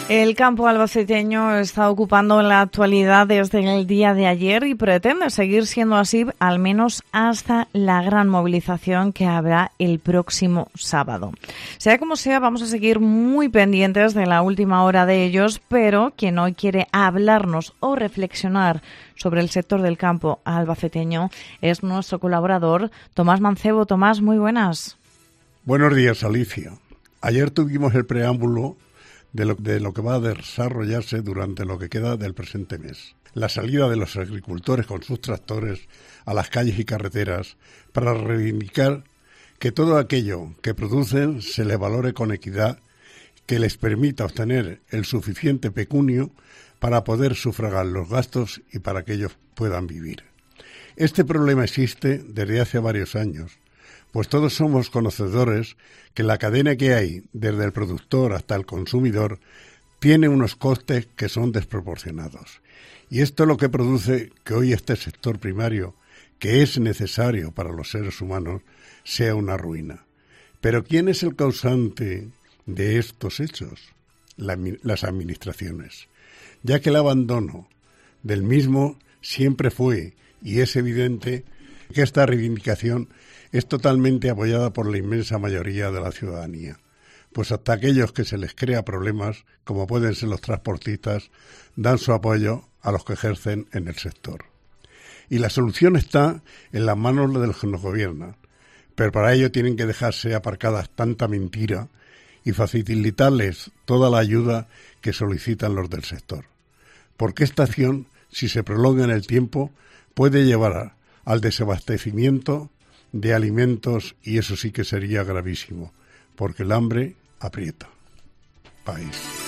El campo albaceteño está ocupando la actualidad desde el día de ayer y pretende seguir siendo así al menos hasta la gran movilización que habrá el próximo sábado. Sea como sea, vamos a seguir muy pendientes de la última hora de ellos, pero quien hoy quiere hablarnos o reflexionar sobre el sector del campo albaceteño es nuestro colaborador Tomás Mancebo. Tomás, muy buenas. Buenos días, Alicia. Ayer tuvimos el preámbulo de lo que va a desarrollarse durante lo que queda del presente mes. La salida de los agricultores con sus tractores a las calles y carreteras para reivindicar que todo aquello que producen se les valore con equidad, que les permita obtener el suficiente pecunio para poder sufragar los gastos y para que ellos puedan vivir. Este problema existe desde hace varios años, pues todos somos conocedores que la cadena que hay, desde el productor hasta el consumidor, tiene unos costes que son desproporcionados. Y esto es lo que produce que hoy este sector primario, que es necesario para los seres humanos, sea una ruina. Pero ¿quién es el causante de estos hechos? Las administraciones, ya que el abandono del mismo siempre fue, y es evidente que esta reivindicación es totalmente apoyada por la inmensa mayoría de la ciudadanía, pues hasta aquellos que se les crea problemas, como pueden ser los transportistas, dan su apoyo a los que ejercen en el sector. Y la solución está en las manos de los que nos gobiernan, pero para ello tienen que dejarse aparcadas tanta mentira y facilitarles toda la ayuda que solicitan los del sector. Porque esta acción, si se prolonga en el tiempo, puede llevar al desabastecimiento de alimentos, y eso sí que sería gravísimo, porque el hambre aprieta. País.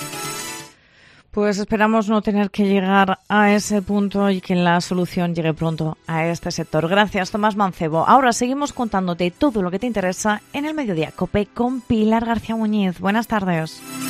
Pues esperamos no tener que llegar a ese punto y que la solución llegue pronto a este sector. Gracias, Tomás Mancebo. Ahora seguimos contándote todo lo que te interesa en el Mediodía COPE con Pilar García Muñiz. Buenas tardes.